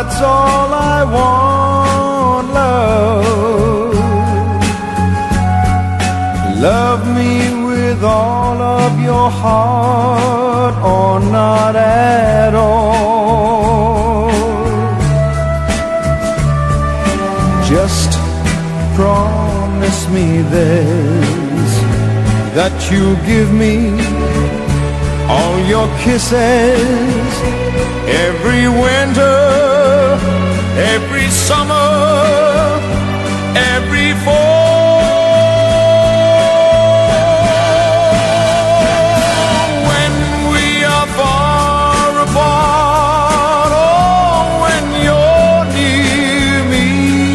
that's all I want, love. Love me with all of your heart or not at all. Just promise me this, that you'll give me all your kisses every winter, every summer, every fall. When we are far apart, or when you're near me,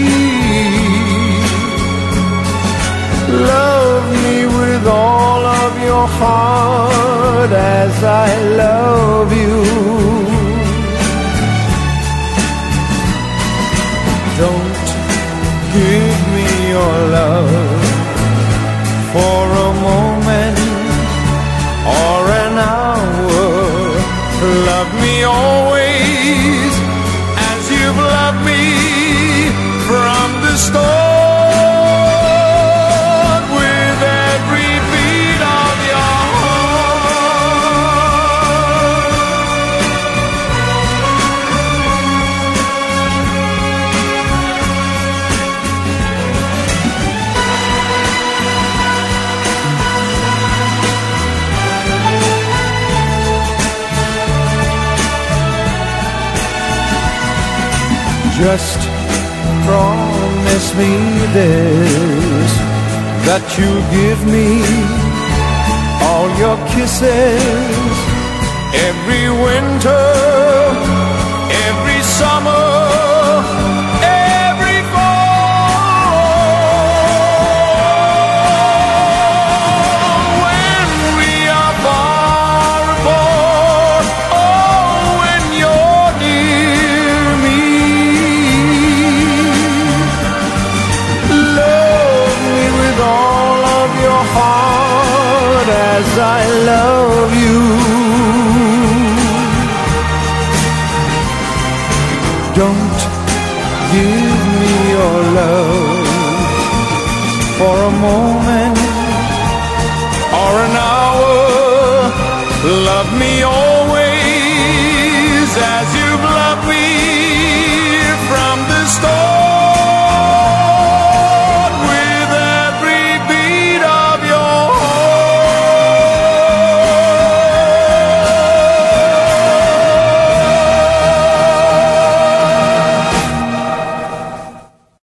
love me with all of your heart as I love you. Don't give me your love for a moment or an hour. Love me always as you've loved me from the start, with every beat of your Just promise me this, that you'll give me all your kisses every winter, every summer, every fall. When we are far apart, oh, when you're near me, all of your heart as I love you. Don't give me your love for a moment or an hour. Love me all